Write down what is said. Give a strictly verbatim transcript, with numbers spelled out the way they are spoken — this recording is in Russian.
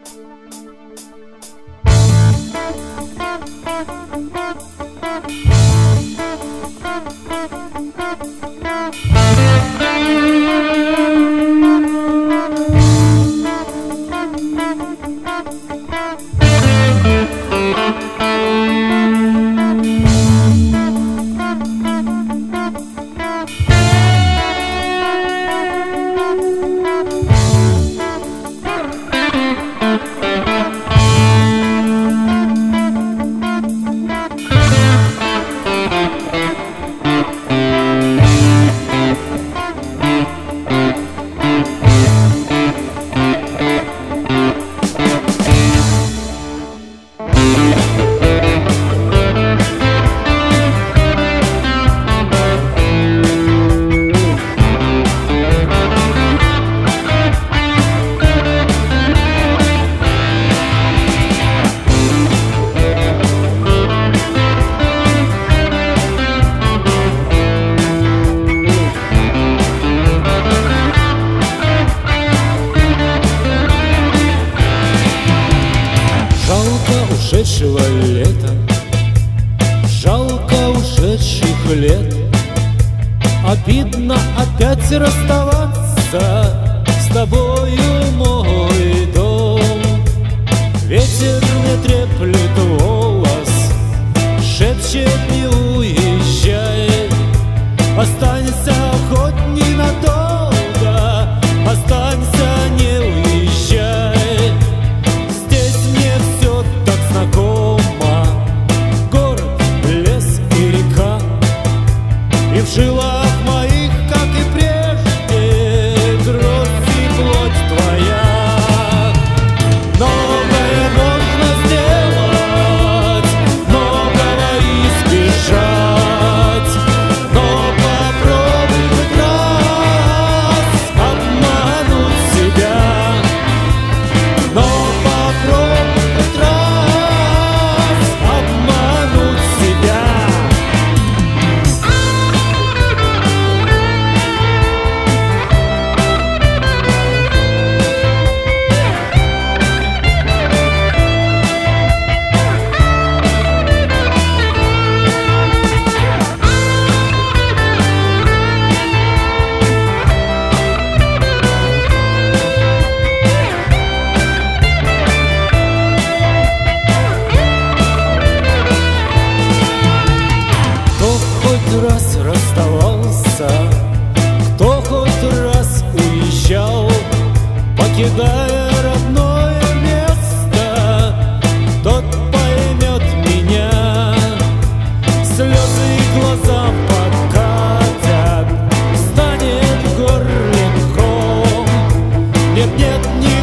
Ушедшего лета, жалко ушедших лет. Обидно опять расставаться с тобою, мой дом. Ветер не треплет волос, шепчет: не уезжай. Останься хоть ненадолго, останься, не уезжай. Здесь мне все так знакомо: город, лес и река. И в жилах моих, как и прежде, кровь и плоть твоя. Многое можно сделать, многого избежать, но попробуй хоть раз обмануть себя. Но попробуй хоть раз обмануть себя. Раз расставался, кто хоть раз уезжал, покидая родное место, тот поймет меня. Слезы глазам подкатят, станет в горле ком. Нет, нет, нет.